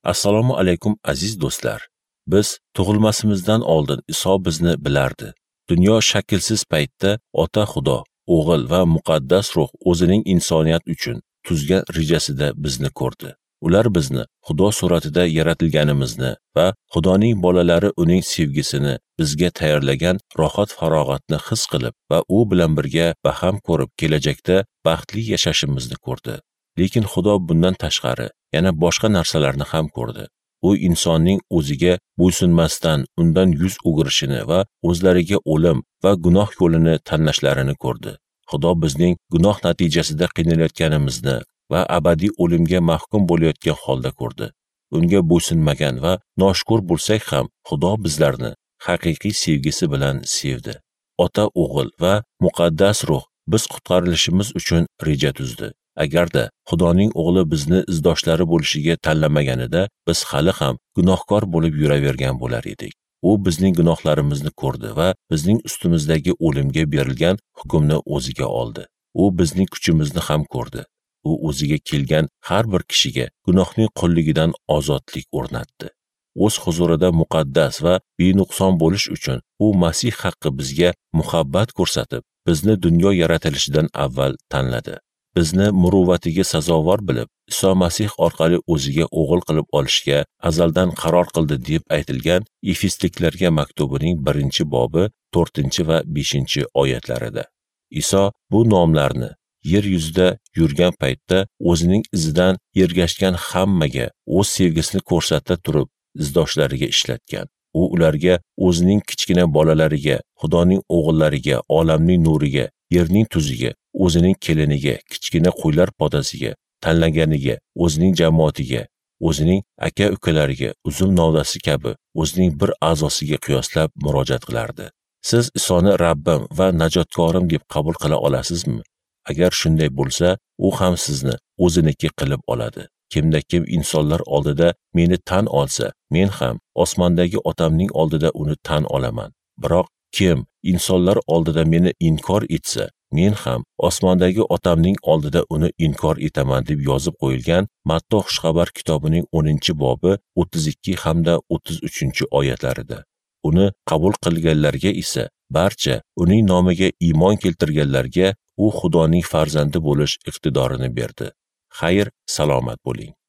Assalomu alaykum aziz do'stlar. Biz tug'ilmasimizdan oldin Iso bizni bilardi. Dunyo shaklsiz paytda Ota Xudo, O'g'il va Muqaddas Ruh o'zining insoniyat uchun tuzgan rejasida bizni ko'rdi. Ular bizni Xudo suratida yaratilganimizni va Xudoning bolalari uning sevgisini bizga tayyorlagan rohat-farog'atni his qilib va u bilan birga baham ko'rib kelajakda baxtli yashashimizni ko'rdi. Lekin Xudo bundan tashqari yana boshqa narsalarni ham ko'rdi. U insonning o'ziga bo'ysunmasdan undan yuz o'girishini va o'zlariga o'lim va gunoh yo'lini tanlashlarini ko'rdi. Xudo bizning gunoh natijasida qiynalayotganimizni va abadiy o'limga mahkum bo'layotgan holda ko'rdi. Unga bo'ysunmagan va noshukr bo'lsak ham, Xudo bizlarni haqiqiy sevgisi bilan sevdi. Ota, O'g'il va Muqaddas Ruh biz qutqarilishimiz uchun reja tuzdi. Agarda Xudoning o'g'li bizni izdoshlari bo'lishiga tanlamaganida, biz hali ham gunohkor bo'lib yuravergan bo'lar edik. U bizning gunohlarimizni ko'rdi va bizning ustimizdagi o'limga berilgan hukmni o'ziga oldi. U bizning kuchimizni ham ko'rdi. U o'ziga kelgan har bir kishiga gunohning qulligidan ozodlik o'rnatdi. O'z huzurida muqaddas va benuqson bo'lish uchun u Masih haqqi bizga muhabbat ko'rsatib, bizni dunyo yaratilishidan avval tanladi. Bizni muruvvatiga sazovor bilib, Iso Masih orqali o'ziga o'g'il qilib olishga azaldan qaror qildi deb aytilgan Efesliklarga maktubining 1-bobi 4 va 5 oyatlarida. Iso bu nomlarni yer yuzida yurgan paytda o'zining izidan ergashgan hammaga o'z sevgisini ko'rsata turib izdoshlariga ishlatgan. U ularga o'zining kichkina bolalariga, Xudoning o'g'illariga, olamning nuriga, yerning tuziga, o'zining keliniga, kichkina qo'ylar podasiga, tanlaganiga, o'zining jamoatiga, o'zining aka-ukalariga, uzum novdasi kabi o'zining bir a'zosiga qiyoslab murojaat qilardi. Siz Isoni Rabbim va najotkorim deb qabul qila olasizmi? Agar shunday bo'lsa, u ham sizni o'ziniki qilib oladi. Kimda kim insonlar oldida meni tan olsa, men ham osmondagi otamning oldida uni tan olaman. Biroq kim insonlar oldida meni inkor etsa, men ham osmondagi otamning oldida uni inkor etaman deb yozib qo'yilgan Matto xushxabar kitobining 10-bobi 32 hamda 33 oyatlarida. Uni qabul qilganlarga esa barcha uning nomiga iymon keltirganlarga u Xudoning farzandi bo'lish iqtidorini berdi. Xayr, salomat bo'ling.